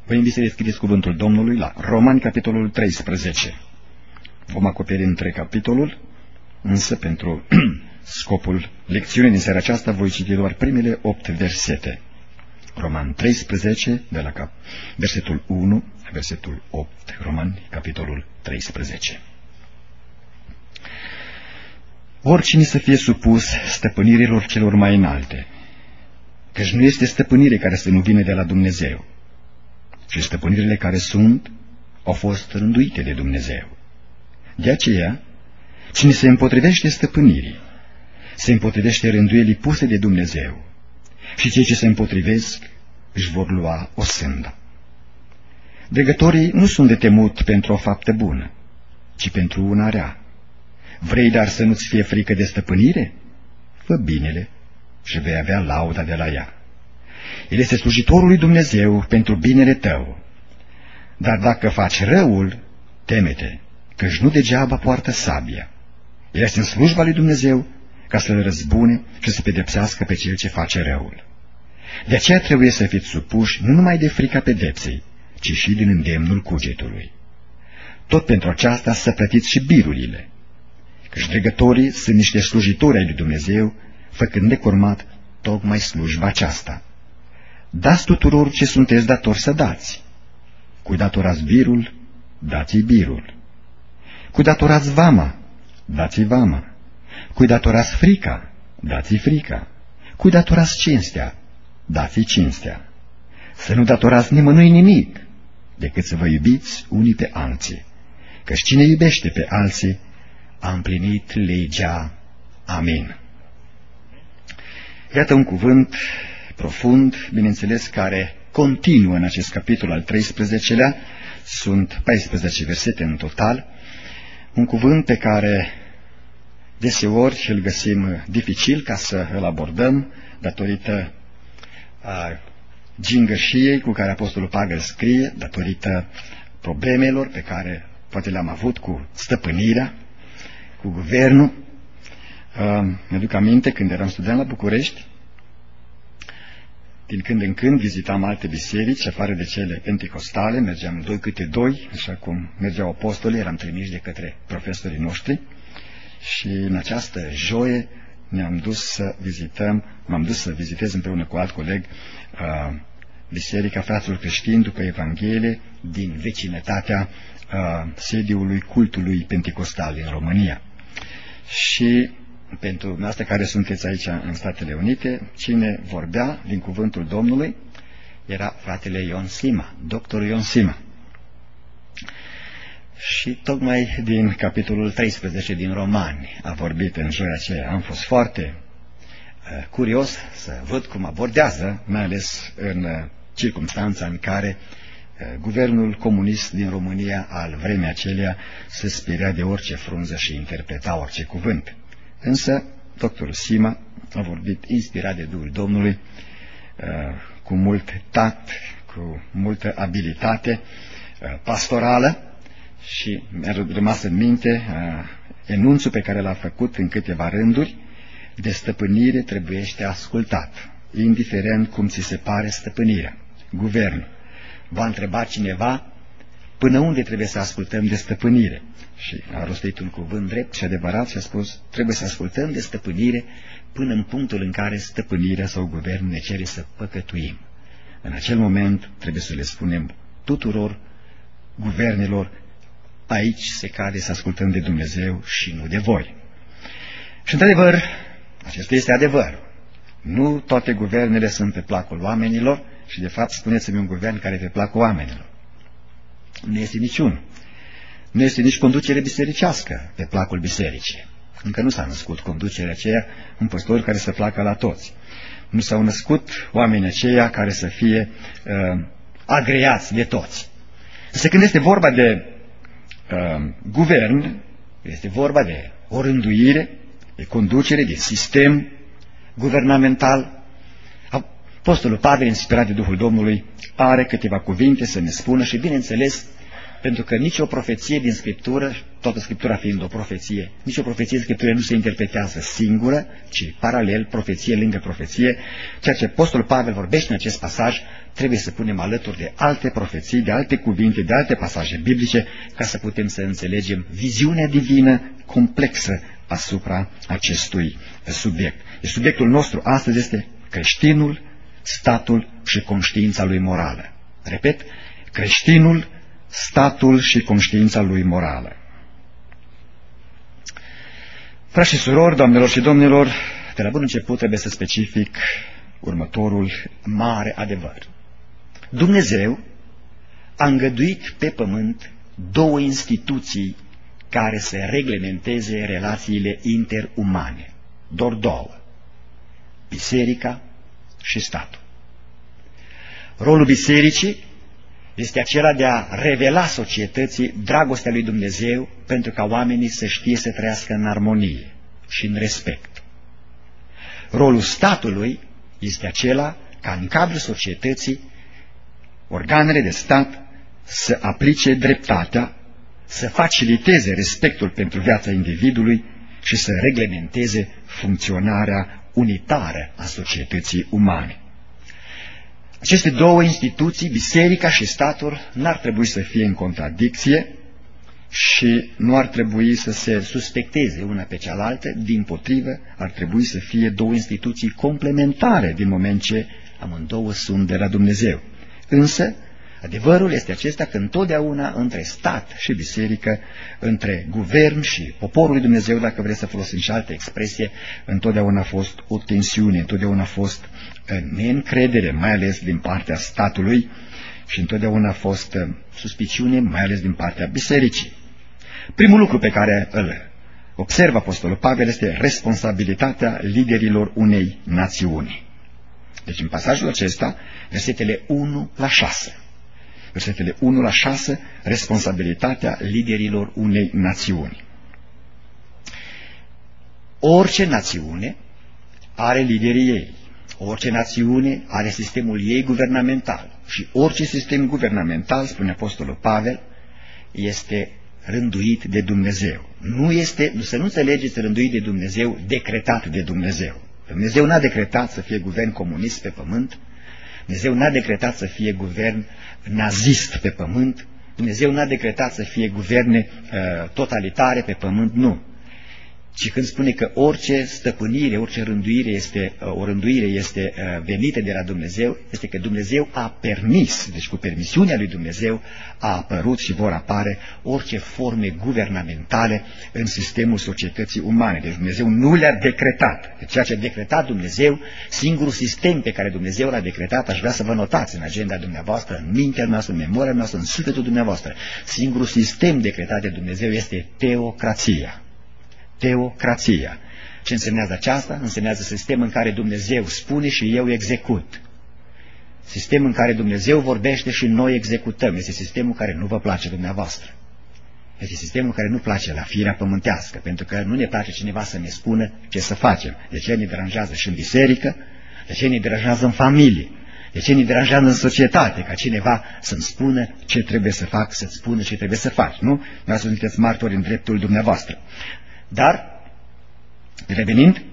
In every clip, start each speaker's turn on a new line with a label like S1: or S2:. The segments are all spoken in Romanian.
S1: Vă invit să deschideți cuvântul Domnului la Romani, capitolul 13. Vom acoperi întreg capitolul, însă pentru scopul lecțiunii din seara aceasta voi citi doar primele 8 versete. Roman 13, de la versetul 1, versetul 8. Romani, capitolul 13. Oricine să fie supus stăpânirilor celor mai înalte, căci nu este stăpânire care să nu vină de la Dumnezeu, și stăpânirile care sunt, au fost rânduite de Dumnezeu. De aceea, cine se împotrivește stăpânirii, se împotrivește rânduielii puse de Dumnezeu, și cei ce se împotrivesc își vor lua o sândă. Dregătorii nu sunt de temut pentru o faptă bună, ci pentru una rea. Vrei dar să nu-ți fie frică de stăpânire? Fă binele și vei avea lauda de la ea. El este slujitorul lui Dumnezeu pentru binele tău. Dar dacă faci răul, teme-te, căci nu degeaba poartă sabia. El este în slujba lui Dumnezeu ca să-l răzbune și să pedepsească pe cel ce face răul. De aceea trebuie să fiți supuși nu numai de frica pedepsei, ci și din îndemnul cugetului. Tot pentru aceasta să plătiți și birurile, căci dregătorii sunt niște slujitori ai lui Dumnezeu, făcând de curmat tocmai slujba aceasta. Dați tuturor ce sunteți datori să dați. Cui datorați birul, dați-i birul. Cui datorați vama, dați-i vama. Cui datorați frica, dați-i frica. Cui datorați cinstea, dați-i cinstea. Să nu datorați nimănui nimic, decât să vă iubiți unii pe alții, căci cine iubește pe alții a împlinit legea. Amin. Iată un cuvânt profund, bineînțeles, care continuă în acest capitol al 13-lea, sunt 14 versete în total, un cuvânt pe care deseori îl găsim dificil ca să îl abordăm, datorită gingășiei cu care Apostolul Pavel scrie, datorită problemelor pe care poate le-am avut cu stăpânirea, cu guvernul. Mi-aduc aminte când eram student la București, din când în când vizitam alte biserici, afară de cele penticostale, mergeam 2 câte 2, așa cum mergeau apostolii, eram trimiși de către profesorii noștri, și în această joie m-am dus să vizitez împreună cu alt coleg Biserica Fraților Creștini după Evanghelie din vecinătatea sediului cultului penticostal din România. Și pentru dumneavoastră care sunteți aici în Statele Unite, cine vorbea din cuvântul Domnului era fratele Ion Sima, doctorul Ion Sima. Și tocmai din capitolul 13 din Romani a vorbit în joia aceea. Am fost foarte curios să văd cum abordează, mai ales în circumstanța în care guvernul comunist din România al vremii acelea se spirea de orice frunză și interpreta orice cuvânt. Însă, doctorul Sima a vorbit inspirat de Duhul Domnului, cu mult tact, cu multă abilitate pastorală, și mi-a rămas în minte enunțul pe care l-a făcut în câteva rânduri: de stăpânire trebuiește ascultat, indiferent cum ți se pare stăpânirea. Guvernul va întreba cineva până unde trebuie să ascultăm de stăpânire, și a rostit un cuvânt drept și adevărat și a spus: trebuie să ascultăm de stăpânire până în punctul în care stăpânirea sau guvernul ne cere să păcătuim. În acel moment trebuie să le spunem tuturor guvernelor: aici se cade să ascultăm de Dumnezeu și nu de voi. Și într-adevăr, acesta este adevărul. Nu toate guvernele sunt pe placul oamenilor și de fapt spuneți-mi un guvern care e pe placul oamenilor. Nu este niciunul. Nu este nici conducere bisericească pe placul bisericii. Încă nu s-a născut conducerea aceea, un păstor care să placă la toți. Nu s-au născut oamenii aceia care să fie agreați de toți. Însă când este vorba de guvern, este vorba de o rânduire, de conducere, de sistem guvernamental. Apostolul Pavel, inspirat de Duhul Domnului, are câteva cuvinte să ne spună și, bineînțeles, Pentru că nicio profeție din Scriptură, toată Scriptura fiind o profeție, nicio profeție din Scriptură nu se interpretează singură, ci paralel, profeție lângă profeție. Ceea ce Apostolul Pavel vorbește în acest pasaj trebuie să punem alături de alte profeții, de alte cuvinte, de alte pasaje biblice, ca să putem să înțelegem viziunea divină complexă asupra acestui subiect. Deci subiectul nostru astăzi este creștinul, statul și conștiința lui morală. Repet, creștinul, statul și conștiința lui morală. Frați și surori, doamnelor și domnilor, de la bun început trebuie să specific următorul mare adevăr. Dumnezeu a îngăduit pe pământ două instituții care să reglementeze relațiile interumane. Doar două. Biserica și statul. Rolul bisericii este acela de a revela societății dragostea lui Dumnezeu pentru ca oamenii să știe să trăiască în armonie și în respect. Rolul statului este acela ca în cadrul societății organele de stat să aplice dreptatea, să faciliteze respectul pentru viața individului și să reglementeze funcționarea unitară a societății umane. Aceste două instituții, biserica și statul, n-ar trebui să fie în contradicție și nu ar trebui să se suspecteze una pe cealaltă, dimpotrivă, ar trebui să fie două instituții complementare din moment ce amândouă sunt de la Dumnezeu. Însă, adevărul este acesta că întotdeauna între stat și biserică, între guvern și poporul lui Dumnezeu, dacă vreți să folosim și altă expresie, întotdeauna a fost o tensiune, întotdeauna a fost neîncredere, mai ales din partea statului, și întotdeauna a fost suspiciune, mai ales din partea bisericii. Primul lucru pe care îl observă Apostolul Pavel este responsabilitatea liderilor unei națiuni. Deci în pasajul acesta, versetele 1 la 6. Versetele 1 la 6, responsabilitatea liderilor unei națiuni. Orice națiune are liderii ei. Orice națiune are sistemul ei guvernamental. Și orice sistem guvernamental, spune Apostolul Pavel, este rânduit de Dumnezeu. Să nu înțelegeți rânduit de Dumnezeu, decretat de Dumnezeu. Dumnezeu n-a decretat să fie guvern comunist pe pământ, Dumnezeu n-a decretat să fie guvern nazist pe pământ, Dumnezeu n-a decretat să fie guverne totalitare pe pământ, nu. Ci când spune că orice stăpânire, orice rânduire este venită de la Dumnezeu, este că Dumnezeu a permis, deci cu permisiunea lui Dumnezeu a apărut și vor apare orice forme guvernamentale în sistemul societății umane. Deci Dumnezeu nu le-a decretat. Deci ceea ce a decretat Dumnezeu, singurul sistem pe care Dumnezeu l-a decretat, aș vrea să vă notați în agenda dumneavoastră, în mintea noastră, în memoria noastră, în sufletul dumneavoastră. Singurul sistem decretat de Dumnezeu este teocrația. Teocrația. Ce însemnează aceasta? Însemnează sistem în care Dumnezeu spune și eu execut. Sistem în care Dumnezeu vorbește și noi executăm. Este sistemul care nu vă place dumneavoastră. Este sistemul care nu place la firea pământească, pentru că nu ne place cineva să ne spună ce să facem. De ce ne deranjează și în biserică? De ce ne deranjează în familie? De ce ne deranjează în societate? Ca cineva să-mi spună ce trebuie să fac, să-ți spună ce trebuie să faci, nu? Noi sunteți martori în dreptul dumneavoastră. Dar, revenind,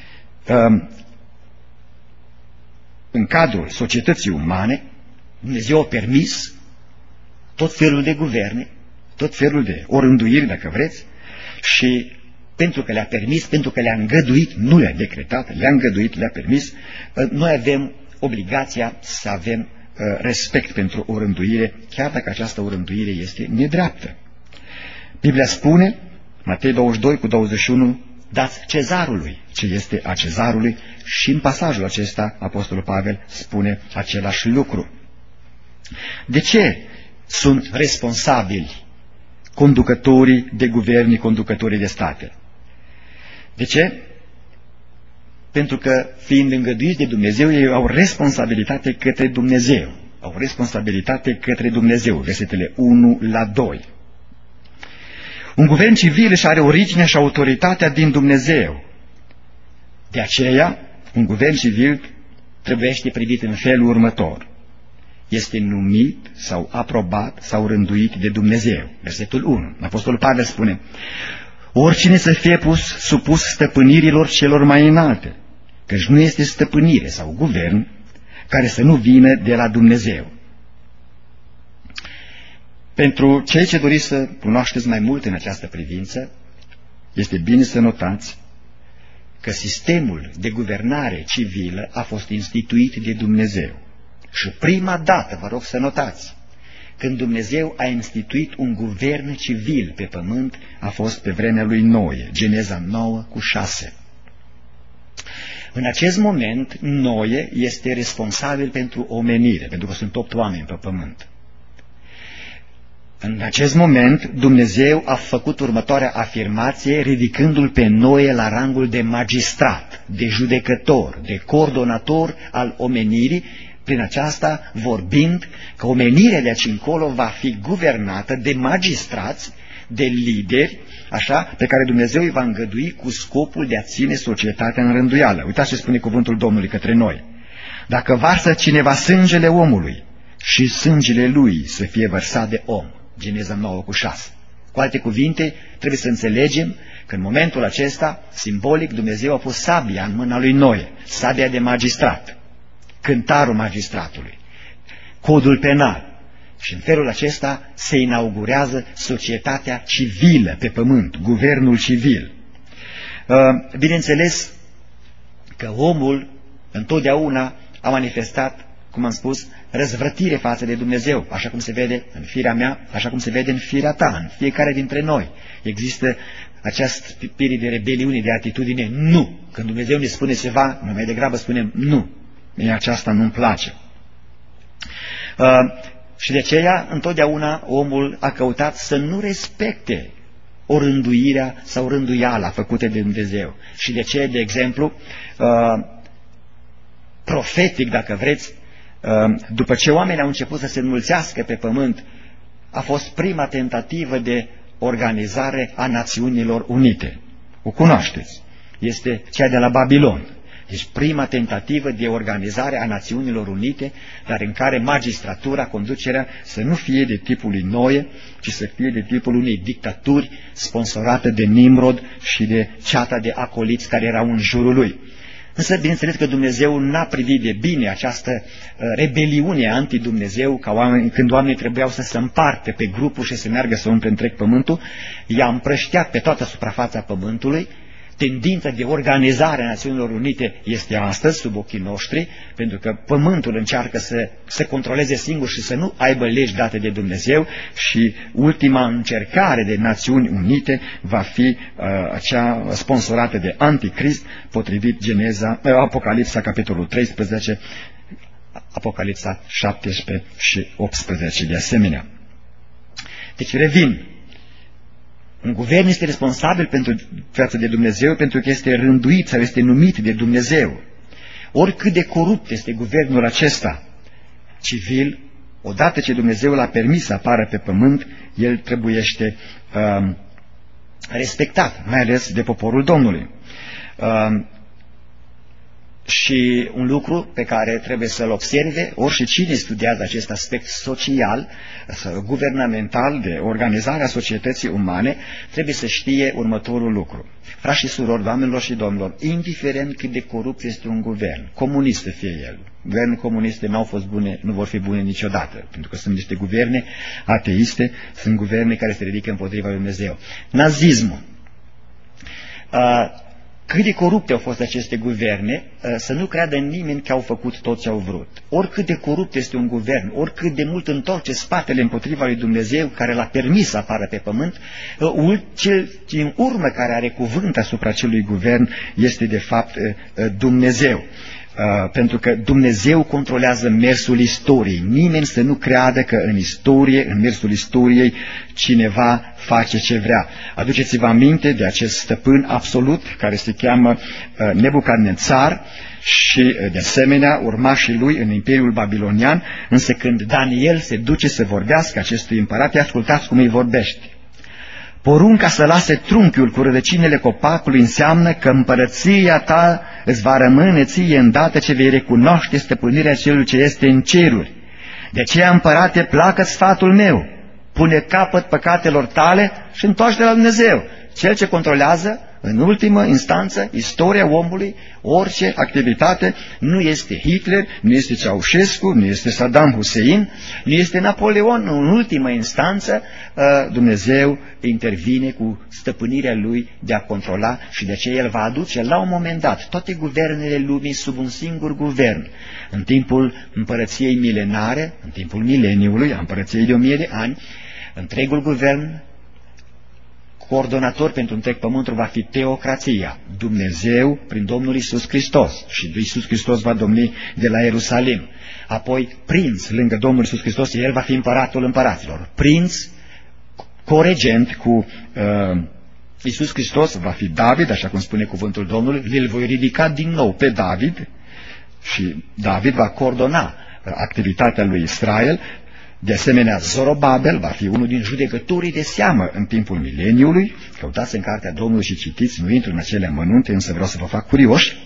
S1: în cadrul societății umane, Dumnezeu a permis tot felul de guverne, tot felul de orânduiri, dacă vreți, și pentru că le-a permis, pentru că le-a îngăduit, nu le-a decretat, le-a îngăduit, le-a permis, noi avem obligația să avem respect pentru orânduire, chiar dacă această orânduire este nedreaptă. Biblia spune, Matei 22:21, dați cezarului ce este a cezarului, și în pasajul acesta Apostolul Pavel spune același lucru. De ce sunt responsabili conducătorii de guverne, conducătorii de state? De ce? Pentru că, fiind îngăduiți de Dumnezeu, ei au responsabilitate către Dumnezeu. Au responsabilitate către Dumnezeu. Versetele 1 la 2. Un guvern civil își are originea și autoritatea din Dumnezeu. De aceea, un guvern civil trebuiește privit în felul următor. este numit sau aprobat sau rânduit de Dumnezeu. Versetul 1. Apostolul Pavel spune: oricine să fie supus stăpânirilor celor mai înalte, căci nu este stăpânire sau guvern care să nu vină de la Dumnezeu. Pentru cei ce doriți să cunoașteți mai mult în această privință, este bine să notați că sistemul de guvernare civilă a fost instituit de Dumnezeu. Și prima dată, vă rog să notați, când Dumnezeu a instituit un guvern civil pe pământ, a fost pe vremea lui Noe, Geneza 9:6. În acest moment, Noe este responsabil pentru omenire, pentru că sunt 8 oameni pe pământ. În acest moment, Dumnezeu a făcut următoarea afirmație, ridicându-l pe Noe la rangul de magistrat, de judecător, de coordonator al omenirii, prin aceasta vorbind că omenirea de aici încolo va fi guvernată de magistrați, de lideri, așa, pe care Dumnezeu îi va îngădui cu scopul de a ține societatea în rânduială. Uitați ce spune cuvântul Domnului către noi. Dacă varsă cineva sângele omului și sângele lui să fie vărsat de om. Geneza 9:6. Cu alte cuvinte, trebuie să înțelegem că în momentul acesta, simbolic, Dumnezeu a pus sabia în mâna lui Noe, sabia de magistrat, cântarul magistratului, codul penal. Și în felul acesta se inaugurează societatea civilă pe pământ, guvernul civil. Bineînțeles că omul întotdeauna a manifestat, cum am spus, răzvrătire față de Dumnezeu, așa cum se vede în firea mea, așa cum se vede în firea ta, în fiecare dintre noi. Există această spirit de rebeliune, de atitudine nu. Când Dumnezeu ne spune ceva, noi mai degrabă spunem nu. Mie aceasta nu-mi place. Și de aceea, întotdeauna, omul a căutat să nu respecte o rânduirea sau rânduiala făcute de Dumnezeu. Și de ce, de exemplu, profetic, dacă vreți, după ce oamenii au început să se înmulțească pe pământ, a fost prima tentativă de organizare a Națiunilor Unite. O cunoașteți. Este cea de la Babilon. Deci prima tentativă de organizare a Națiunilor Unite, dar în care magistratura, conducerea, să nu fie de tipul lui Noe, ci să fie de tipul unei dictaturi sponsorate de Nimrod și de ceata de acoliți care erau în jurul lui. Însă, bineînțeles că Dumnezeu n-a privit de bine această rebeliune anti-Dumnezeu, când oamenii trebuiau să se împartă pe grupuri și să meargă să umple întreg pământul, i-a împrăștiat pe toată suprafața pământului. Tendința de organizare a Națiunilor Unite este astăzi sub ochii noștri, pentru că pământul încearcă să se controleze singur și să nu aibă legi date de Dumnezeu și ultima încercare de Națiuni Unite va fi acea sponsorată de Anticrist, potrivit Apocalipsa, capitolul 13, Apocalipsa 17 și 18 de asemenea. Deci revin. Un guvern este responsabil pentru față de Dumnezeu pentru că este rânduit sau este numit de Dumnezeu. Oricât de corupt este guvernul acesta civil, odată ce Dumnezeu l-a permis să apară pe pământ, el trebuiește respectat, mai ales de poporul Domnului. Și un lucru pe care trebuie să-l observe oricine studiază acest aspect social, guvernamental, de organizarea societății umane, trebuie să știe următorul lucru. Frați și surori, doamnelor și domnilor, indiferent cât de corupt este un guvern, comunist să fie el, guvernul comuniste n-au fost bune, nu vor fi bune niciodată, pentru că sunt niște guverne ateiste, sunt guverne care se ridică împotriva lui Dumnezeu. Nazismul. Cât de corupte au fost aceste guverne, să nu creadă nimeni că au făcut tot ce au vrut. Oricât de corupt este un guvern, oricât de mult întorce spatele împotriva lui Dumnezeu, care l-a permis să apară pe pământ, cel din urmă care are cuvânt asupra acelui guvern este de fapt Dumnezeu. Pentru că Dumnezeu controlează mersul istoriei. Nimeni să nu creadă că în istorie, în mersul istoriei, cineva face ce vrea. Aduceți-vă aminte de acest stăpân absolut care se cheamă Nebucadnețar și de asemenea urmașii lui în Imperiul Babilonian, însă când Daniel se duce să vorbească acestui împărat, ascultați cum îi vorbește. Porunca să lase trunchiul cu rădăcinile copacului înseamnă că împărăția ta îți va rămâne ție îndată ce vei recunoaște stăpânirea celui ce este în ceruri. De aceea, împărate, placă-ți sfatul meu, pune capăt păcatelor tale și întoarce-te la Dumnezeu, Cel ce controlează, în ultimă instanță, istoria omului, orice activitate. Nu este Hitler, nu este Ceaușescu, nu este Saddam Hussein, nu este Napoleon. În ultimă instanță, Dumnezeu intervine cu stăpânirea Lui de a controla și de aceea El va aduce la un moment dat toate guvernele lumii sub un singur guvern. În timpul împărăției milenare, în timpul mileniului, a împărăției de 1000 de ani, întregul guvern, coordonator pentru întreg pământul, va fi teocrația, Dumnezeu prin Domnul Iisus Hristos, și Iisus Hristos va domni de la Ierusalim. Apoi prinț lângă Domnul Iisus Hristos, El va fi împăratul împăraților. Prinț coregent cu Iisus Hristos va fi David, așa cum spune cuvântul Domnului, îl voi ridica din nou pe David și David va coordona activitatea lui Israel. De asemenea, Zorobabel va fi unul din judecătorii de seamă în timpul mileniului. Căutați în cartea Domnului și citiți, nu intru în acele amănunte, însă vreau să vă fac curioși.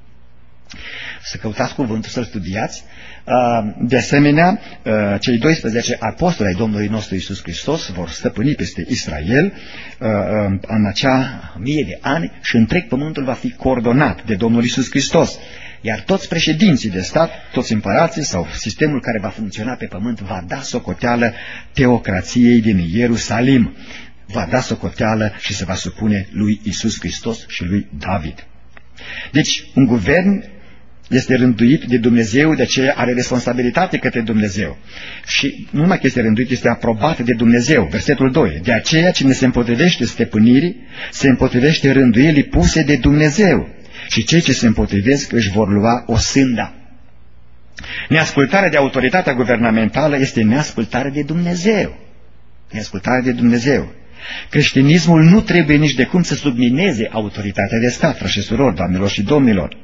S1: Să căutați cuvântul, să-l studiați. De asemenea, cei 12 apostoli ai Domnului nostru Iisus Hristos vor stăpâni peste Israel în acea 1000 de ani și întreg pământul va fi coordonat de Domnul Iisus Hristos. Iar toți președinții de stat, toți împărații sau sistemul care va funcționa pe pământ va da socoteală teocrației din Ierusalim. Va da socoteală și se va supune lui Iisus Hristos și lui David. Deci, un guvern este rânduit de Dumnezeu, de aceea are responsabilitate către Dumnezeu. Și nu numai că este rânduit, este aprobat de Dumnezeu. Versetul 2. De aceea, cine se împotrivește stăpânirii, se împotrivește rânduielii puse de Dumnezeu. Și cei ce se împotrivesc își vor lua o sânda. Neascultarea de autoritatea guvernamentală este neascultare de Dumnezeu. Neascultare de Dumnezeu. Creștinismul nu trebuie nici de cum să submineze autoritatea de stat, frați și surori, doamnelor și domnilor.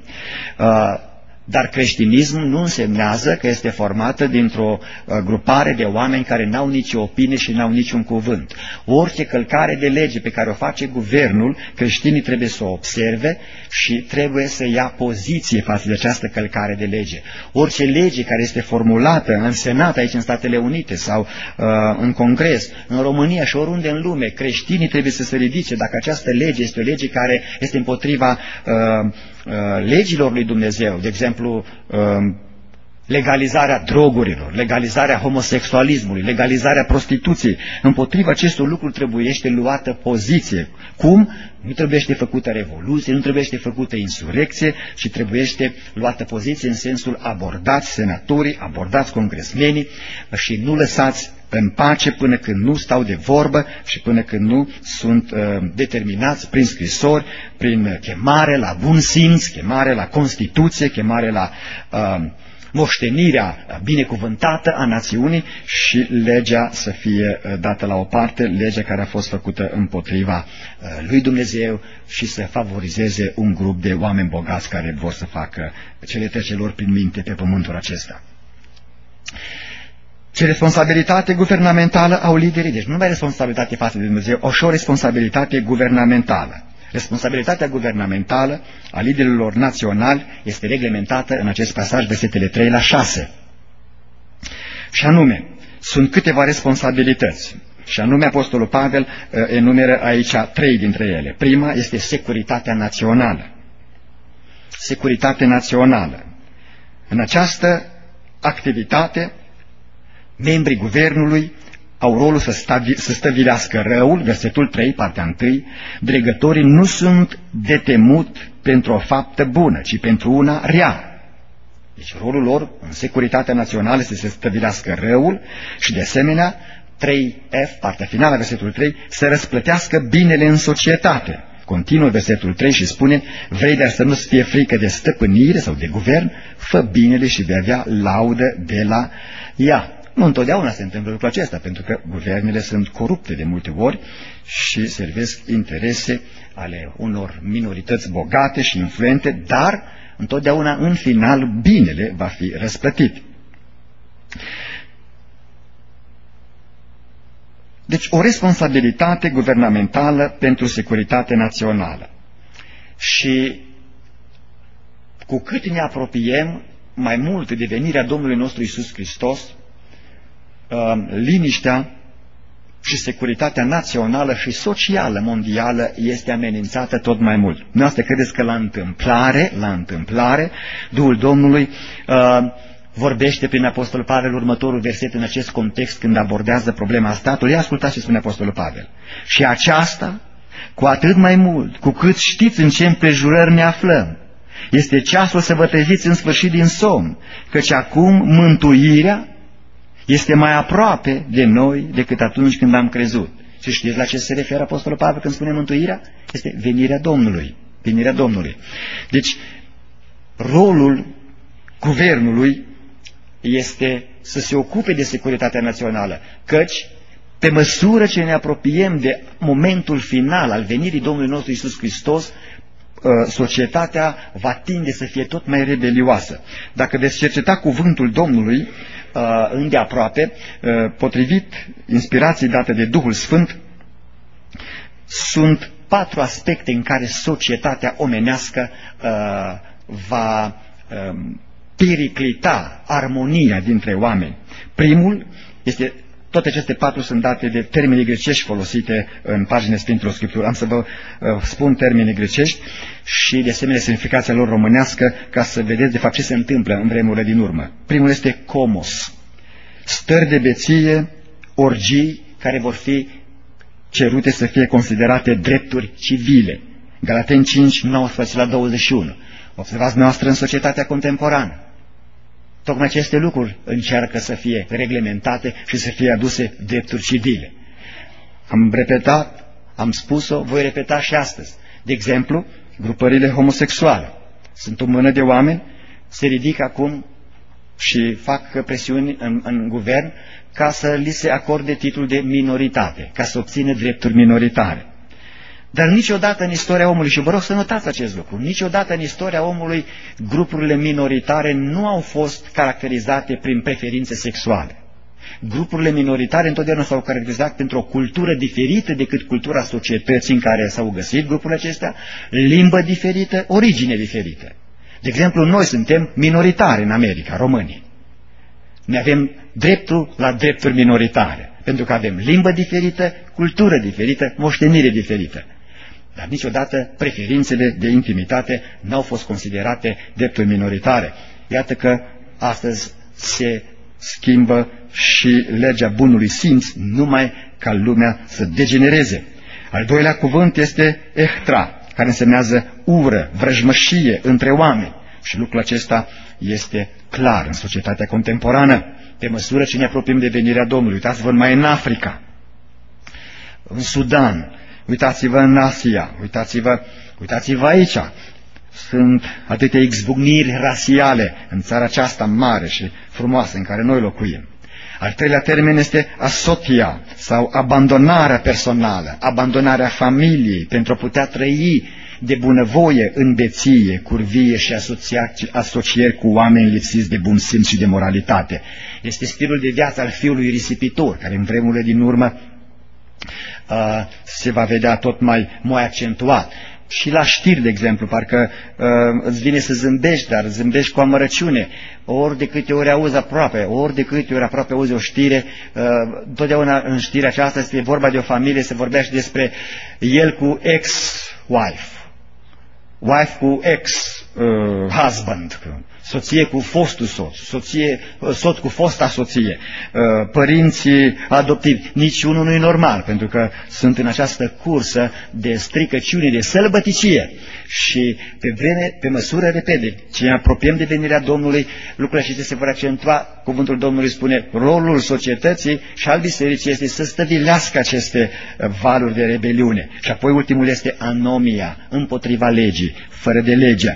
S1: Dar creștinismul nu însemnează că este formată dintr-o grupare de oameni care n-au nicio opinie și n-au niciun cuvânt. Orice călcare de lege pe care o face guvernul, creștinii trebuie să o observe și trebuie să ia poziție față de această călcare de lege. Orice lege care este formulată în Senat aici în Statele Unite sau în Congres, în România și oriunde în lume, creștinii trebuie să se ridice dacă această lege este o lege care este împotriva legilor lui Dumnezeu, de exemplu legalizarea drogurilor, legalizarea homosexualismului, legalizarea prostituției. Împotriva acestor lucruri trebuiește luată poziție. Cum? Nu trebuiește făcută revoluție, nu trebuiește făcută insurecție, ci trebuiește luată poziție în sensul abordați senatorii, abordați congresmenii și nu lăsați în pace până când nu stau de vorbă și până când nu sunt determinați prin scrisori, prin chemare la bun simț, chemare la Constituție, chemare la moștenirea binecuvântată a națiunii și legea să fie dată la o parte, legea care a fost făcută împotriva lui Dumnezeu și să favorizeze un grup de oameni bogați care vor să facă ce le trece lor prin minte pe pământul acesta. Ce responsabilitate guvernamentală au liderii? Deci nu numai responsabilitate față de Dumnezeu, o și o responsabilitate guvernamentală. Responsabilitatea guvernamentală a liderilor naționali este reglementată în acest pasaj, versetele 3 la 6. Și anume, sunt câteva responsabilități. Și anume, Apostolul Pavel enumeră aici 3 dintre ele. Prima este securitatea națională. Securitate națională. În această activitate, membrii guvernului au rolul să stăvilească răul, versetul 3, partea 1, dregătorii nu sunt de temut pentru o faptă bună, ci pentru una rea. Deci rolul lor în securitatea națională este să stăvilească răul și de asemenea 3F, partea finală, versetul 3, să răsplătească binele în societate. Continuă versetul 3 și spune, vrei dar să nu-ți fie frică de stăpânire sau de guvern, fă binele și vei avea laudă de la ea. Nu întotdeauna se întâmplă lucrul acesta, pentru că guvernele sunt corupte de multe ori și servesc interese ale unor minorități bogate și influente, dar întotdeauna în final binele va fi răsplătit. Deci o responsabilitate guvernamentală pentru securitate națională. Și cu cât ne apropiem mai mult de venirea Domnului nostru Iisus Hristos, liniștea și securitatea națională și socială mondială este amenințată tot mai mult. Noastră credeți că la întâmplare, Duhul Domnului vorbește prin Apostolul Pavel următorul verset în acest context când abordează problema statului? Ascultați ce spune Apostolul Pavel. Și aceasta, cu atât mai mult, cu cât știți în ce împrejurări ne aflăm, este ceasul să vă treziți în sfârșit din somn, căci acum mântuirea este mai aproape de noi decât atunci când am crezut. Și știți la ce se referă Apostolul Pavel când spune mântuirea? Este venirea Domnului. Venirea Domnului. Deci, rolul guvernului este să se ocupe de securitatea națională, căci pe măsură ce ne apropiem de momentul final al venirii Domnului nostru Iisus Hristos, societatea va tinde să fie tot mai rebelioasă. Dacă veți cerceta cuvântul Domnului îndeaproape, potrivit inspirației date de Duhul Sfânt, sunt 4 aspecte în care societatea omenească va periclita armonia dintre oameni. Primul este, toate aceste 4 sunt date de termenii grecești folosite în paginile Sfintelor Scripturi. Am să vă spun termenii grecești și de asemenea semnificația lor românească ca să vedeți de fapt ce se întâmplă în vremurile din urmă. Primul este komos, stări de beție, orgii care vor fi cerute să fie considerate drepturi civile. Galateni 5, 19-21. Observați noastră în societatea contemporană. Tocmai aceste lucruri încearcă să fie reglementate și să fie aduse drepturi civile. Am repetat, am spus-o, voi repeta și astăzi. De exemplu, grupările homosexuale. Sunt o mână de oameni, se ridică acum și fac presiuni în guvern ca să li se acorde titlul de minoritate, ca să obțină drepturi minoritare. Dar niciodată în istoria omului, și vă rog să notați acest lucru, niciodată în istoria omului grupurile minoritare nu au fost caracterizate prin preferințe sexuale. Grupurile minoritare întotdeauna s-au caracterizat pentru o cultură diferită decât cultura societății în care s-au găsit grupurile acestea, limbă diferită, origine diferită. De exemplu, noi suntem minoritari în America, românii. Ne avem dreptul la drepturi minoritare, pentru că avem limbă diferită, cultură diferită, moștenire diferită. Dar niciodată preferințele de intimitate n-au fost considerate drepturi minoritare. Iată că astăzi se schimbă și legea bunului simț numai ca lumea să degenereze. Al doilea cuvânt este ehtra, care însemnează ură, vrăjmășie între oameni. Și lucrul acesta este clar în societatea contemporană. Pe măsură ce ne apropiem de venirea Domnului, uitați-vă mai în Africa, în Sudan, uitați-vă în Asia, uitați-vă aici. Sunt atâtea izbucniri rasiale în țara aceasta mare și frumoasă în care noi locuim. Al treilea termen este asotia sau abandonarea personală, abandonarea familiei pentru a putea trăi de bunăvoie în beție, curvie și asocieri cu oameni lipsiți de bun simț și de moralitate. Este stilul de viață al fiului risipitor, care în vremurile din urmă se va vedea tot mai accentuat. Și la știri, de exemplu, parcă îți vine să zâmbești, dar zâmbești cu amărăciune. Ori de câte ori auzi auzi o știre, totdeauna în știrea aceasta este vorba de o familie, se vorbește despre el cu ex-wife, wife cu ex-husband, soție cu fostul soț, soț cu fosta soție, părinții adoptivi. Niciunul nu e normal, pentru că sunt în această cursă de stricăciune, de sălbăticie. Și pe măsură repede, ce ne apropiem de venirea Domnului, lucrurile acestea se vor accentua. Cuvântul Domnului spune, rolul societății și al bisericii este să stăvilească aceste valuri de rebeliune. Și apoi ultimul este anomia, împotriva legii, fără de lege.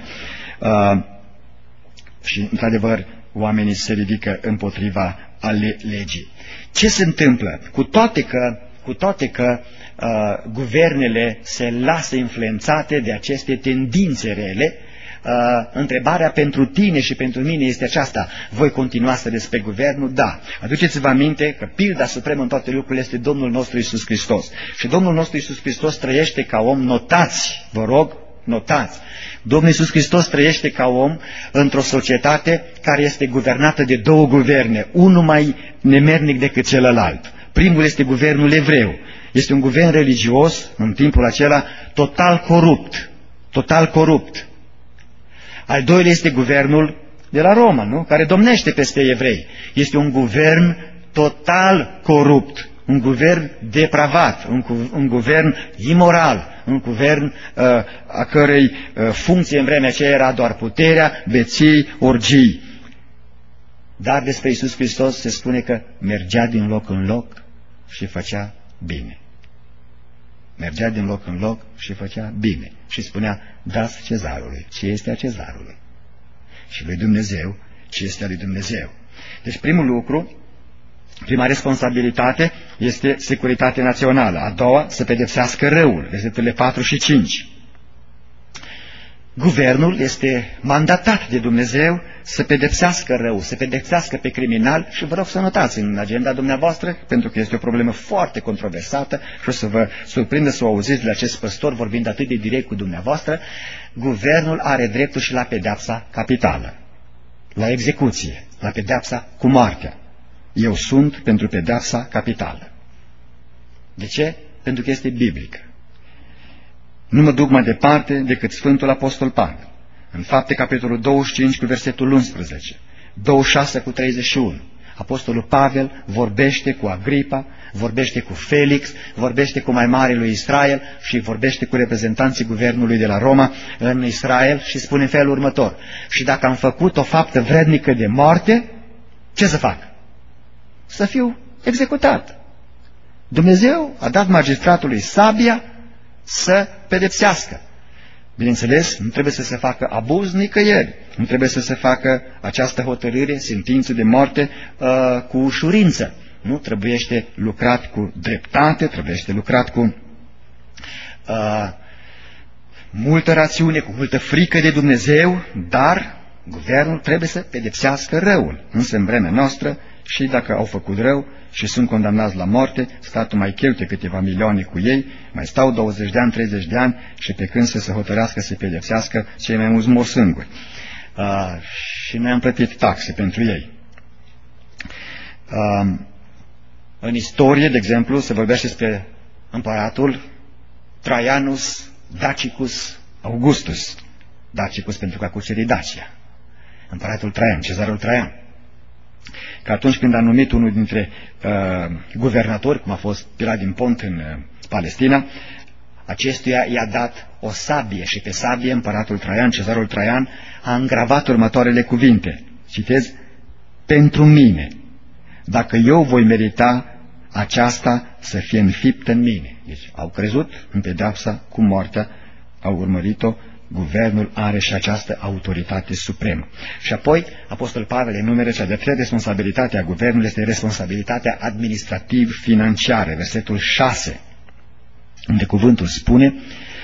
S1: Și, într-adevăr, oamenii se ridică împotriva legii. Ce se întâmplă? Cu toate că guvernele se lasă influențate de aceste tendințe rele, întrebarea pentru tine și pentru mine este aceasta: voi continua să respect guvernul? Da. Aduceți-vă aminte că pilda supremă în toate lucrurile este Domnul nostru Iisus Hristos. Și Domnul nostru Iisus Hristos trăiește ca om. Notați, vă rog, Notați, Domnul Iisus Hristos trăiește ca om într-o societate care este guvernată de două guverne, unul mai nemernic decât celălalt. Primul este guvernul evreu. Este un guvern religios, în timpul acela, total corupt. Total corupt. Al doilea este guvernul de la Roma, nu? Care domnește peste evrei. Este un guvern total corupt, un guvern depravat, un guvern imoral, un guvern a cărei funcție în vremea aceea era doar puterea, beții, orgii. Dar despre Iisus Hristos se spune că mergea din loc în loc și făcea bine. Mergea din loc în loc și făcea bine. Și spunea, dați cezarului ce este a cezarului. Și lui Dumnezeu ce este a lui Dumnezeu. Deci primul lucru, prima responsabilitate este securitatea națională. A doua, să pedepsească răul. Versetele 4 și 5. Guvernul este mandatat de Dumnezeu să pedepsească rău, să pedepsească pe criminal și vă rog să notați în agenda dumneavoastră, pentru că este o problemă foarte controversată și o să vă surprindă să o auziți de acest păstor vorbind atât de direct cu dumneavoastră, guvernul are dreptul și la pedeapsa capitală, la execuție, la pedeapsa cu moartea. Eu sunt pentru pedeapsa capitală. De ce? Pentru că este biblică. Nu mă duc mai departe decât Sfântul Apostol Pavel. În Fapte, capitolul 25, cu versetul 11, 26 cu 31. Apostolul Pavel vorbește cu Agripa, vorbește cu Felix, vorbește cu mai mare lui Israel și vorbește cu reprezentanții guvernului de la Roma în Israel și spune în felul următor. Și dacă am făcut o faptă vrednică de moarte, ce să fac? Să fiu executat. Dumnezeu a dat magistratului sabia să pedepsească. Bineînțeles, nu trebuie să se facă abuz nicăieri. Nu trebuie să se facă această hotărâre, sentință de moarte cu ușurință. Nu, trebuiește lucrat cu dreptate, trebuiește lucrat cu multă rațiune, cu multă frică de Dumnezeu, dar guvernul trebuie să pedepsească răul. Însă în vremea noastră, și dacă au făcut rău și sunt condamnați la moarte, statul mai cheltuie câteva milioane cu ei, mai stau 20 de ani, 30 de ani și pe când să se hotărească să pedepsească, cei mai mulți mor singuri. Și noi am plătit taxe pentru ei. În istorie, de exemplu, se vorbește despre împăratul Traianus Dacicus Augustus. Dacicus pentru că a cucerit Dacia. Împăratul Traian, cezarul Traian. Că atunci când a numit unul dintre guvernatori, cum a fost Pilat din Pont în Palestina, acestuia i-a dat o sabie și pe sabie împăratul Traian, cezarul Traian, a îngravat următoarele cuvinte. Citez, pentru mine, dacă eu voi merita aceasta să fie înfiptă în mine. Deci au crezut în pedeapsa cu moartea, au urmărit-o. Guvernul are și această autoritate supremă. Și apoi, Apostol Pavel enumeră cea de-a treia responsabilitate a guvernului, este responsabilitatea administrativ-financiară, versetul 6, unde cuvântul spune,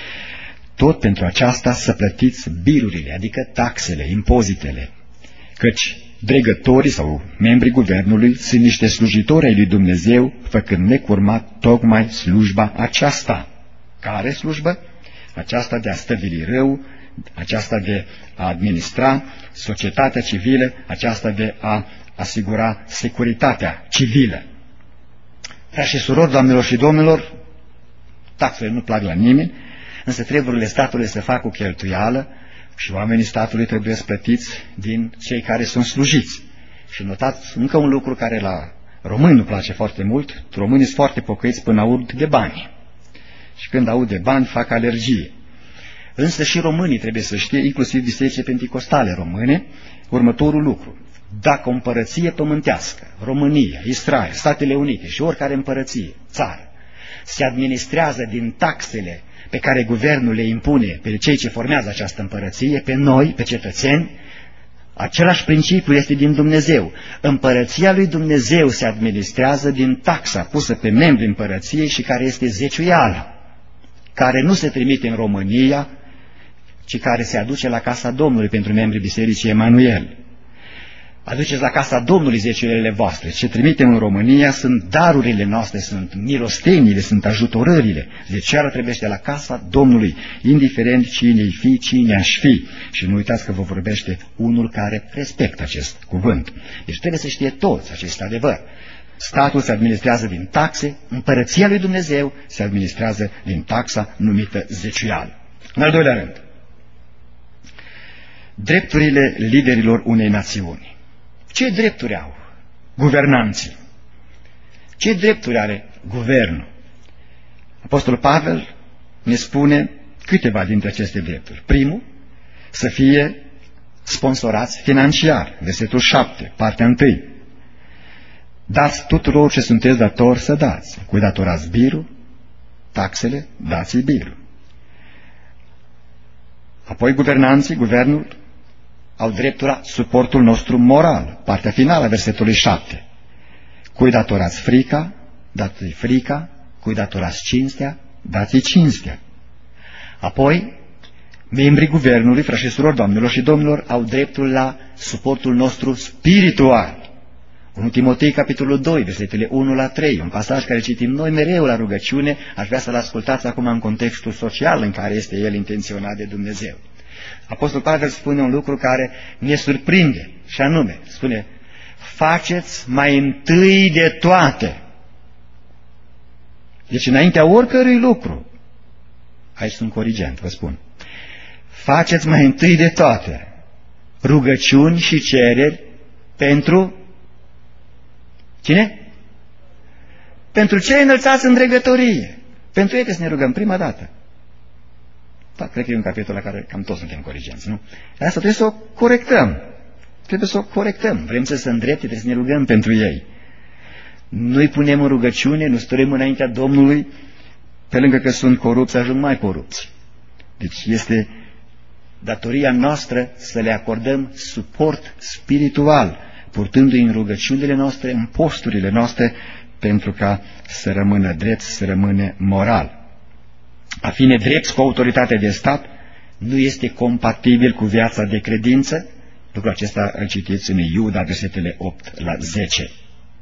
S1: tot pentru aceasta să plătiți birurile, adică taxele, impozitele, căci dregătorii sau membrii guvernului sunt niște slujitori ai lui Dumnezeu, făcând necurmat tocmai slujba aceasta. Care slujbă? Aceasta de a stăvili rău, aceasta de a administra societatea civilă, aceasta de a asigura securitatea civilă. Frați și surori, doamnelor și domnilor, taxele nu plac la nimeni, însă treburile statului să facă o cheltuială și oamenii statului trebuie să plătiți din cei care sunt slujiți. Și notați încă un lucru care la români nu place foarte mult, românii sunt foarte pocăiți până aud de bani. Și când aud de bani, fac alergie. Însă și românii trebuie să știe, inclusiv bisericile penticostale române, următorul lucru. Dacă o împărăție pământească, România, Israel, Statele Unite și oricare împărăție, țară, se administrează din taxele pe care guvernul le impune pe cei ce formează această împărăție, pe noi, pe cetățeni, același principiu este din Dumnezeu. Împărăția lui Dumnezeu se administrează din taxa pusă pe membrii împărăției și care este zeciuială, care nu se trimite în România, ci care se aduce la casa Domnului pentru membrii Bisericii Emanuel. Aduceți la casa Domnului zeciuielile voastre. Ce trimitem în România sunt darurile noastre, sunt milostenile, sunt ajutorările. Zeciuiala trebuie să la casa Domnului, indiferent cine-i fi, cine aș fi. Și nu uitați că vă vorbește unul care respectă acest cuvânt. Deci trebuie să știe toți acest adevăr. Statul se administrează din taxe, împărăția lui Dumnezeu se administrează din taxa numită zeciuială. În al doilea rând, drepturile liderilor unei națiuni. Ce drepturi au guvernanții? Ce drepturi are guvernul? Apostolul Pavel ne spune câteva dintre aceste drepturi. Primul, să fie sponsorați financiar. Versetul 7, partea 1. Dați tuturor ce sunteți datori să dați. Cui datorați birul, taxele, dați-i birul. Apoi guvernanții, guvernul, au dreptul la suportul nostru moral. Partea finală a versetului 7. Cui datorați frica, dați-i frica. Cui datorați cinstea, dați-i cinstea. Apoi, membrii guvernului, frați și surori, doamnelor și domnilor, au dreptul la suportul nostru spiritual. 1 Timotei, capitolul 2, versetele 1 la 3, un pasaj care citim noi mereu la rugăciune, aș vrea să-l ascultați acum în contextul social în care este el intenționat de Dumnezeu. Apostolul Pavel spune un lucru care ne surprinde, și anume, spune, faceți mai întâi de toate. Deci înaintea oricărui lucru, aici sunt corigent, vă spun, faceți mai întâi de toate rugăciuni și cereri pentru cine? Pentru cei înălțați în dregătorie. Pentru ei trebuie să ne rugăm prima dată. Da, cred că e un capitol la care cam toți suntem corigenți, nu? Asta trebuie să o corectăm. Trebuie să o corectăm. Vrem să se îndrepte, trebuie să ne rugăm pentru ei. Nu-i punem în rugăciune, nu stărim înaintea Domnului, pe lângă că sunt corupți, ajung mai corupți. Deci este datoria noastră să le acordăm suport spiritual, purtându-i în rugăciunile noastre, în posturile noastre, pentru ca să rămână drept, să rămână moral. A fi nedrept cu autoritatea de stat nu este compatibil cu viața de credință. Lucrul acesta îl citiți în Iuda, versetele 8 la 10.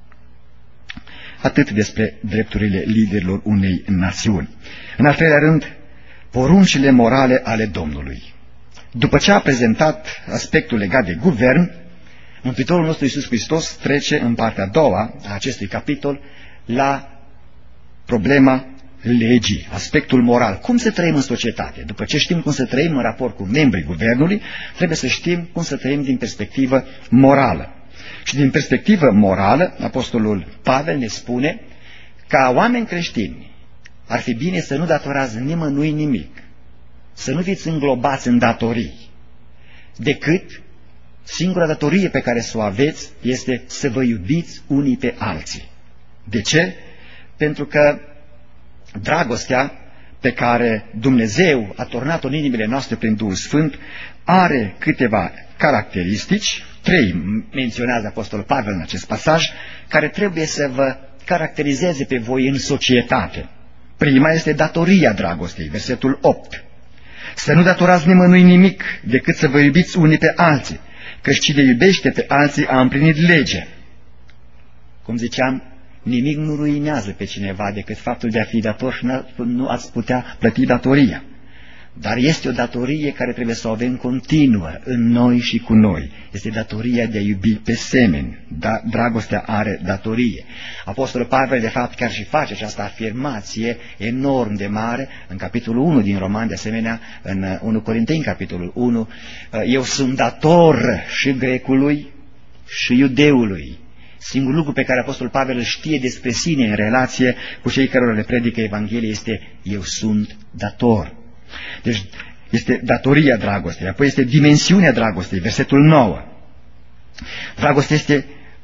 S1: Atât despre drepturile liderilor unei națiuni. În al treilea rând, poruncile morale ale Domnului. După ce a prezentat aspectul legat de guvern, Mântuitorul nostru Iisus Hristos trece în partea a doua a acestui capitol la problema legii, aspectul moral. Cum să trăim în societate? După ce știm cum să trăim în raport cu membrii guvernului, trebuie să știm cum să trăim din perspectivă morală. Și din perspectivă morală, Apostolul Pavel ne spune, ca oameni creștini, ar fi bine să nu datorați nimănui nimic, să nu fiți înglobați în datorii, decât singura datorie pe care să o aveți este să vă iubiți unii pe alții. De ce? Pentru că dragostea pe care Dumnezeu a turnat-o în inimile noastre prin Duhul Sfânt are câteva caracteristici, 3 menționează Apostolul Pavel în acest pasaj, care trebuie să vă caracterizeze pe voi în societate. Prima este datoria dragostei, versetul 8. Să nu datorați nimănui nimic decât să vă iubiți unii pe alții, căci cine iubește pe alții a împlinit legea. Cum ziceam, nimic nu ruinează pe cineva decât faptul de a fi dator și nu ați putea plăti datoria. Dar este o datorie care trebuie să o avem continuă în noi și cu noi. Este datoria de a iubi pe semeni. Dragostea are datorie. Apostolul Pavel, de fapt, chiar și face această afirmație enorm de mare în capitolul 1 din Roman, de asemenea în 1 Corinteni, capitolul 1. Eu sunt dator și grecului și iudeului. Singurul lucru pe care Apostolul Pavel îl știe despre sine în relație cu cei care le predică Evanghelia este eu sunt dator. Deci este datoria dragostei, apoi este dimensiunea dragostei, versetul 9. Dragostea este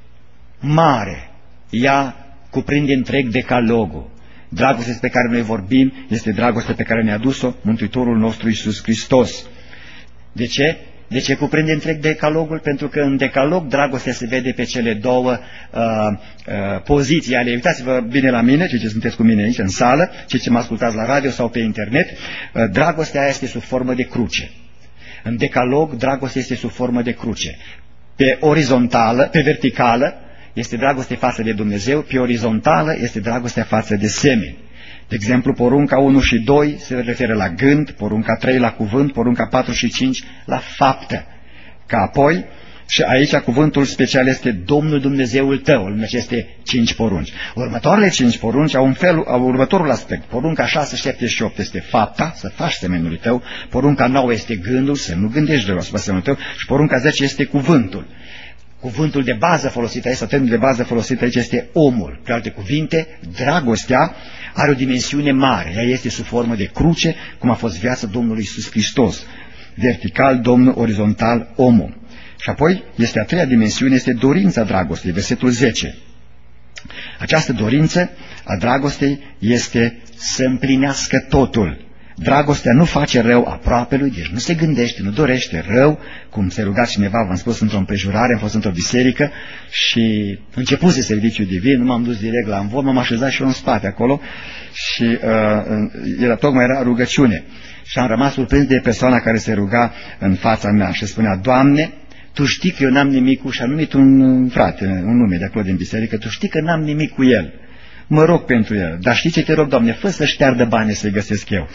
S1: mare, ea cuprinde întreg decalogul. Dragostea despre care noi vorbim este dragostea pe care ne-a dus-o Mântuitorul nostru Iisus Hristos. De ce? De ce cuprinde întreg decalogul? Pentru că în decalog dragostea se vede pe cele două poziții ale. Uitați-vă bine la mine, cei ce sunteți cu mine aici în sală, cei ce mă ascultați la radio sau pe internet, dragostea este sub formă de cruce. În decalog, dragostea este sub formă de cruce. Pe orizontală, pe verticală este dragoste față de Dumnezeu, pe orizontală este dragostea față de semeni. De exemplu, porunca 1 și 2 se referă la gând, porunca 3 la cuvânt, porunca 4 și 5 la faptă. Ca apoi, și aici cuvântul special este Domnul Dumnezeul tău, în aceste 5 porunci. Următoarele 5 porunci au următorul aspect. Porunca 6, 7 și 8 este fapta, să faci semenului tău. Porunca 9 este gândul, să nu gândești rău asupra semenului tău. Și porunca 10 este cuvântul. Cuvântul de bază folosit aici, sau termenul de bază folosit aici este omul. Pe alte cuvinte, dragostea are o dimensiune mare. Ea este sub formă de cruce, cum a fost viața Domnului Iisus Hristos. Vertical, Domnul, orizontal, omul. Și apoi este a treia dimensiune, este dorința dragostei, versetul 10. Această dorință a dragostei este să împlinească totul. Dragostea nu face rău aproapelui, deci nu se gândește, nu dorește rău, cum se ruga cineva, v-am spus, într-o împrejurare, am fost într-o biserică și începuse serviciul divin, nu m-am dus direct la învod, m-am așezat și eu în spate acolo și tocmai era rugăciune. Și am rămas surprins de persoana care se ruga în fața mea și spunea: Doamne, Tu știi că eu n-am nimic cu... Și-a numit un frate, un nume de acolo din biserică, Tu știi că n-am nimic cu el. Mă rog pentru el. Dar știi ce te rog, Doamne? Fă să șteardă banii să-i găsesc eu.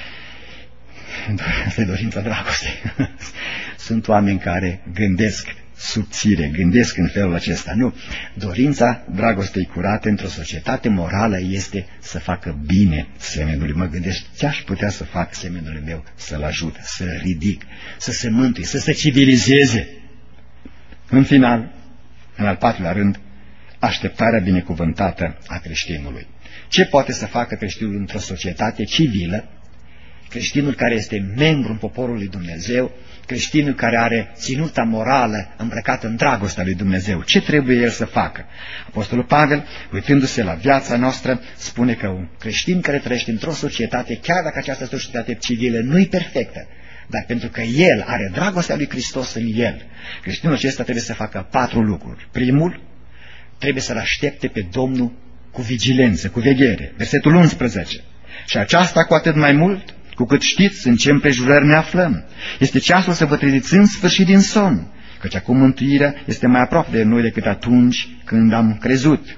S1: Asta e dorința dragostei. Sunt oameni care gândesc subțire, gândesc în felul acesta. Nu. Dorința dragostei curate într-o societate morală este să facă bine semenului. Mă gândesc ce aș putea să fac semenului meu, să-l ajut, să-l ridic, să se mântuie, să se civilizeze. În final, în al patrulea rând, așteptarea binecuvântată a creștinului. Ce poate să facă creștinul într-o societate civilă? Creștinul care este membru în poporul lui Dumnezeu, creștinul care are ținuta morală îmbrăcată în dragostea lui Dumnezeu. Ce trebuie el să facă? Apostolul Pavel, uitându-se la viața noastră, spune că un creștin care trăiește într-o societate, chiar dacă această societate civilă nu-i perfectă, dar pentru că el are dragostea lui Hristos în el, creștinul acesta trebuie să facă 4 lucruri. Primul, trebuie să-L aștepte pe Domnul cu vigilență, cu veghere. Versetul 11. Și aceasta cu atât mai mult, cu cât știți în ce împrejurări ne aflăm. Este ceasul să vă treziți în sfârșit din somn, căci acum mântuirea este mai aproape de noi decât atunci când am crezut.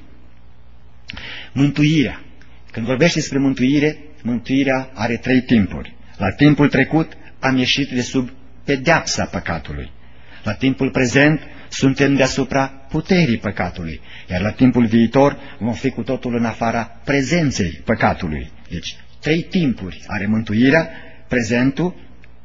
S1: Mântuirea. Când vorbește despre mântuire, mântuirea are 3 timpuri. La timpul trecut am ieșit de sub pedeapsa păcatului. La timpul prezent suntem deasupra puterii păcatului, iar la timpul viitor vom fi cu totul în afara prezenței păcatului. Deci 3 timpuri are mântuirea: prezentul,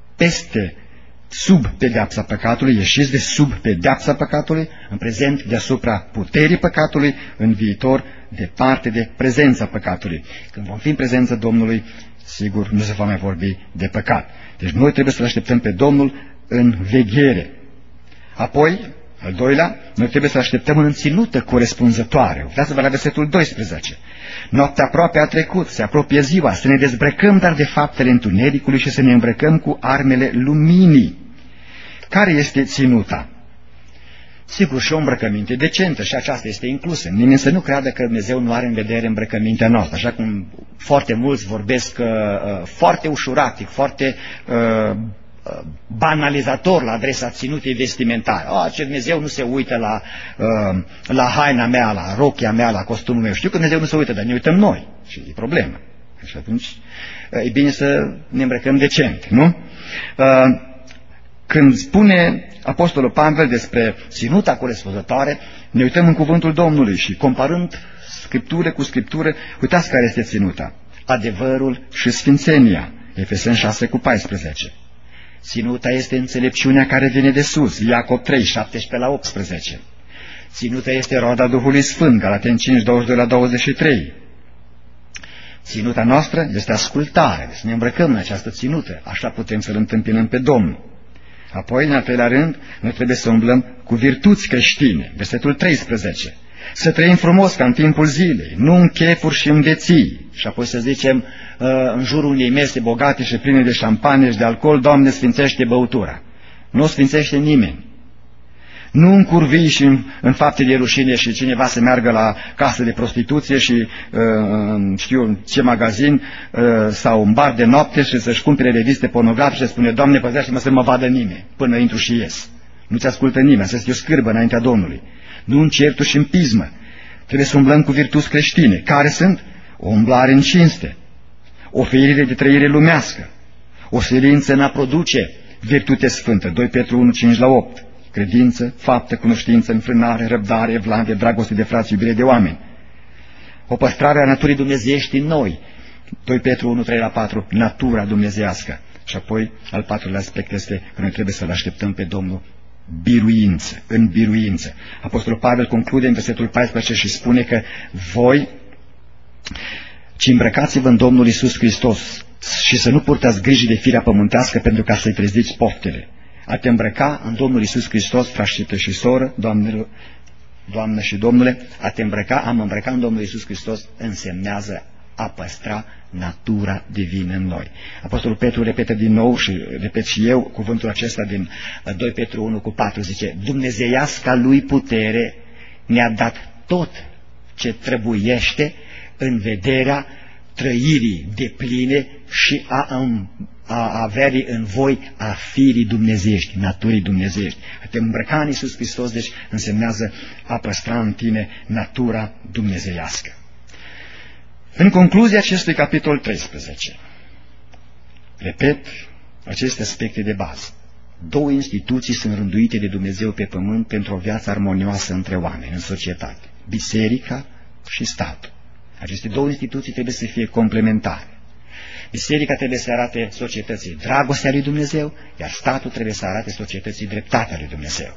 S1: sub pedeapsa păcatului, ieșiți de sub pedeapsa păcatului, în prezent deasupra puterii păcatului, în viitor departe de prezența păcatului. Când vom fi în prezența Domnului, sigur nu se va mai vorbi de păcat. Deci noi trebuie să-L așteptăm pe Domnul în veghere. Apoi, al doilea, noi trebuie să așteptăm în ținută corespunzătoare. Uitați-vă la versetul 12. Noaptea aproape a trecut, se apropie ziua, să ne dezbrăcăm dar de faptele întunericului și să ne îmbrăcăm cu armele luminii. Care este ținuta? Sigur, și o îmbrăcăminte decentă, și aceasta este inclusă. Nimeni să nu creadă că Dumnezeu nu are în vedere îmbrăcămintea noastră, așa cum foarte mulți vorbesc foarte ușuratic, foarte banalizator la adresa ținutei vestimentare. Ce Dumnezeu nu se uită la haina mea, la rochia mea, la costumul meu. Știu că Dumnezeu nu se uită, dar ne uităm noi. Și e problemă. Și atunci e bine să ne îmbrăcăm decent, nu? Când spune Apostolul Pavel despre ținuta corespunzătoare, ne uităm în cuvântul Domnului și comparând Scriptură cu Scriptură, uitați care este ținuta. Adevărul și sfințenia. Efeseni 6:14. Ținuta este înțelepciunea care vine de sus. Iacob 3, 17-18. Ținuta este roada Duhului Sfânt. Galateni 5, 22-23. Ținuta noastră este ascultare. Să ne îmbrăcăm în această ținută. Așa putem să-L întâmpinăm pe Domnul. Apoi, în al treilea rând, noi trebuie să umblăm cu virtuți creștine. Versetul 13. Să trăim frumos ca în timpul zilei, nu în chefuri și în veții. Și apoi să zicem, în jurul unei mese bogate și pline de șampanie și de alcool, Doamne, sfințește băutura. Nu o sfințește nimeni. Nu în curvii și în fapte de rușine și cineva să meargă la casă de prostituție și știu ce magazin sau un bar de noapte și să-și cumpere reviste pornografice și spune, Doamne, păzește-mă să mă vadă nimeni până intru și ies. Nu-ți ascultă nimeni, asta este o scârbă înaintea Domnului. Nu în certuri și în pismă. Trebuie să umblăm cu virtuți creștine. Care sunt? O umblare în cinste, o feire de trăire lumească, o silință în a produce virtute sfântă. 2 Petru 1, 5-8. Credință, faptă, cunoștință, înfrânare, răbdare, evlavie, dragoste de frați, iubire de oameni. O păstrare a naturii dumnezeiești în noi. 2 Petru 1, 3-4. Natura dumnezeiască. Și apoi, al patrulea aspect este că noi trebuie să-L așteptăm pe Domnul biruință, în biruință. Apostolul Pavel conclude în versetul 14 și spune că voi, ci îmbrăcați-vă în Domnul Iisus Hristos și să nu purtați griji de firea pământească pentru ca să-i treziți poftele. A te îmbrăca în Domnul Iisus Hristos, frate și soră, Doamnă și Domnule, a mă îmbrăca în Domnul Iisus Hristos însemnează a păstra natura divină în noi. Apostolul Petru repetă din nou și repet și eu cuvântul acesta din 2 Petru 1:4, zice: Dumnezeiasca lui putere ne-a dat tot ce trebuiește în vederea trăirii depline și a averii în voi a firii dumnezeiești, naturii dumnezeiești. A te îmbrăca în Iisus Hristos, deci însemnează a păstra în tine natura dumnezeiască. În concluzia acestui capitol 13, repet aceste aspecte de bază. 2 instituții sunt rânduite de Dumnezeu pe pământ pentru o viață armonioasă între oameni, în societate: biserica și statul. Aceste 2 instituții trebuie să fie complementare. Biserica trebuie să arate societății dragostea lui Dumnezeu, iar statul trebuie să arate societății dreptatea lui Dumnezeu.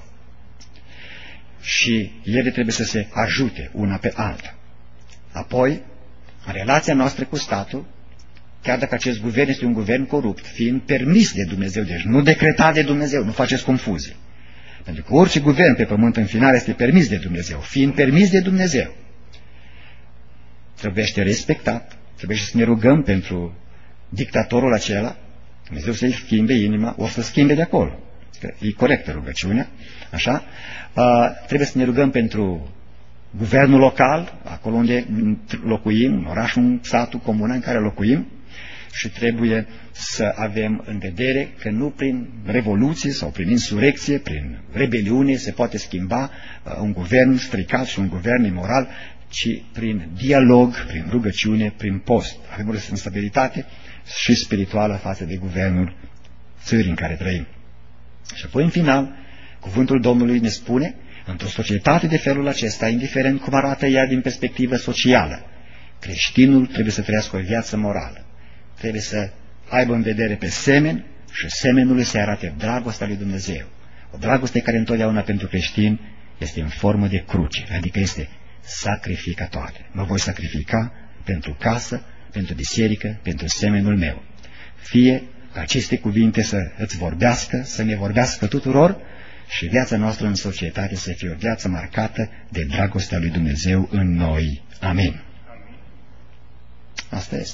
S1: Și ele trebuie să se ajute una pe alta. Apoi, în relația noastră cu statul, chiar dacă acest guvern este un guvern corupt, fiind permis de Dumnezeu, deci nu decretat de Dumnezeu, nu faceți confuzie. Pentru că orice guvern pe pământ în final este permis de Dumnezeu. Fiind permis de Dumnezeu, trebuie respectat, trebuie să ne rugăm pentru dictatorul acela, Dumnezeu să-i schimbe inima, o să schimbe de acolo. Că e corectă rugăciunea, așa. Trebuie să ne rugăm pentru guvernul local, acolo unde locuim, în orașul, în satul, comuna în care locuim, și trebuie să avem în vedere că nu prin revoluție sau prin insurecție, prin rebeliune se poate schimba un guvern stricat și un guvern imoral, ci prin dialog, prin rugăciune, prin post. Avem o responsabilitate și spirituală față de guvernul țării în care trăim. Și apoi, în final, cuvântul Domnului ne spune: într-o societate de felul acesta, indiferent cum arată ea din perspectivă socială, creștinul trebuie să trăiască o viață morală. Trebuie să aibă în vedere pe semen și semenului să arate dragostea lui Dumnezeu. O dragoste care întotdeauna pentru creștin este în formă de cruce, adică este sacrificatoare. Mă voi sacrifica pentru casă, pentru biserică, pentru semenul meu. Fie aceste cuvinte să îți vorbească, să ne vorbească tuturor, și viața noastră în societate să fie o viață marcată de dragostea lui Dumnezeu în noi. Amin. Asta este.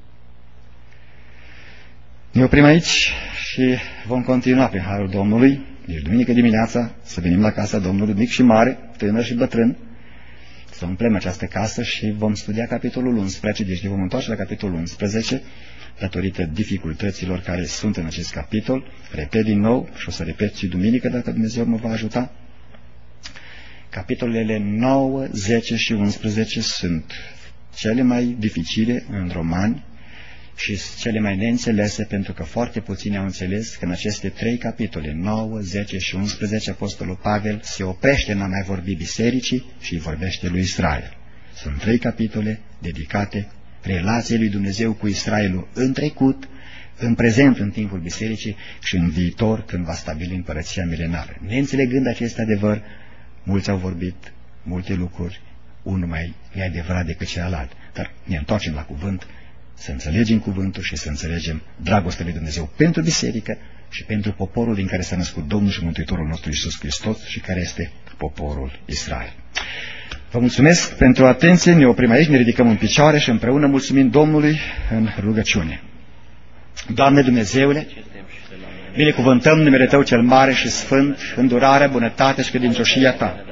S1: Ne oprim aici și vom continua pe harul Domnului. Deci duminică dimineața să venim la casa Domnului, mic și mare, tânăr și bătrân, să umplem această casă și vom studia capitolul 11, deci ne vom întoarce la capitolul 11, datorită dificultăților care sunt în acest capitol. Repet din nou și o să repet și duminică dacă Dumnezeu mă va ajuta. Capitolele 9, 10 și 11 sunt cele mai dificile în Romani și cele mai neînțelese, pentru că foarte puțini au înțeles că în aceste 3 capitole, 9, 10 și 11, Apostolul Pavel se oprește în a mai vorbi bisericii și îi vorbește lui Israel. Sunt 3 capitole dedicate relației lui Dumnezeu cu Israelul în trecut, în prezent, în timpul bisericii, și în viitor, când va stabili împărăția milenară. Neînțelegând acest adevăr, mulți au vorbit multe lucruri, unul mai e adevărat decât celălalt. Dar ne întoarcem la cuvânt, să înțelegem cuvântul și să înțelegem dragostea lui Dumnezeu pentru biserică și pentru poporul din care s-a născut Domnul și Mântuitorul nostru Iisus Hristos și care este poporul Israel. Vă mulțumesc pentru atenție, ne oprim aici, ne ridicăm în picioare și împreună mulțumim Domnului în rugăciune. Doamne Dumnezeule, binecuvântăm numele Tău cel mare și sfânt, îndurarea, bunătatea și credincioșia Ta.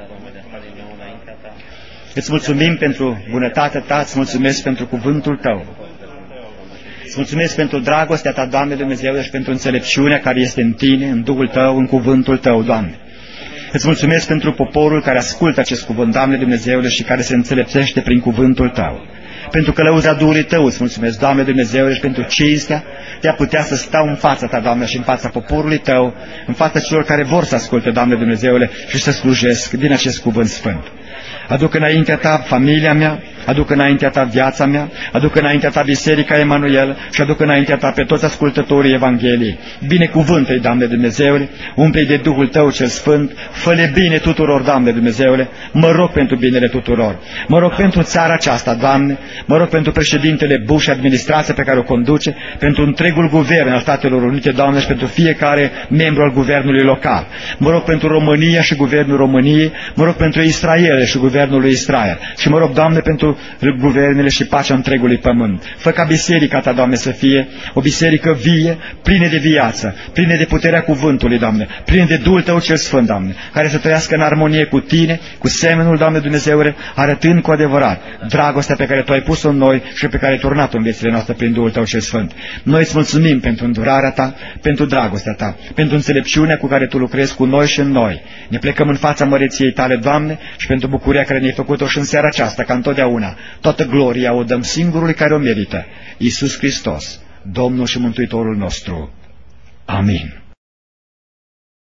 S1: Îți mulțumim pentru bunătatea Ta, îți mulțumesc pentru cuvântul Tău. Îți mulțumesc pentru dragostea Ta, Doamne Dumnezeule, și pentru înțelepciunea care este în Tine, în Duhul Tău, în cuvântul Tău, Doamne. Îți mulțumesc pentru poporul care ascultă acest cuvânt, Doamne Dumnezeule, și care se înțelepțește prin cuvântul Tău. Pentru călăuza Duhului Tău îți mulțumesc, Doamne Dumnezeule, și pentru cinstea de a putea să stau în fața Ta, Doamne, și în fața poporului Tău, în fața celor care vor să asculte, Doamne Dumnezeule, și să slujesc din acest cuvânt sfânt. Aduc înaintea Ta familia mea, aduc înaintea Ta viața mea, aduc înaintea Ta Biserica Emanuel și aduc înaintea Ta pe toți ascultătorii Evangheliei. Binecuvântă-i, Doamne Dumnezeule, umple-i de Duhul Tău cel Sfânt, fă-le bine tuturor, Doamne Dumnezeule, mă rog pentru binele tuturor. Mă rog pentru țara aceasta, Doamne, mă rog pentru președintele Bush și administrația pe care o conduce, pentru întregul guvern al Statelor Unite, Doamne, și pentru fiecare membru al guvernului local. Mă rog pentru România și guvernul României, mă rog pentru Israel și guvernul lui Israel. Și mă rog, Doamne, pentru guvernele și pacea întregului pământ. Fă ca biserica Ta, Doamne, să fie o biserică vie, plină de viață, plină de puterea cuvântului, Doamne, plină de Duhul Tău cel Sfânt, Doamne, care să trăiască în armonie cu Tine, cu semenul, Doamne Dumnezeule, arătând cu adevărat dragostea pe care Tu ai pus-o în noi și pe care ai turnat-o în viețile noastre prin Duhul Tău cel Sfânt. Noi îți mulțumim pentru îndurarea Ta, pentru dragostea Ta, pentru înțelepciunea cu care Tu lucrezi cu noi și în noi. Ne plecăm în fața măreției Tale, Doamne, și pentru bucuria care ne-ai făcut-o și în seara aceasta, ca întotdeauna. Toată gloria o dăm singurului care o merită, Iisus Hristos, Domnul și Mântuitorul nostru. Amin.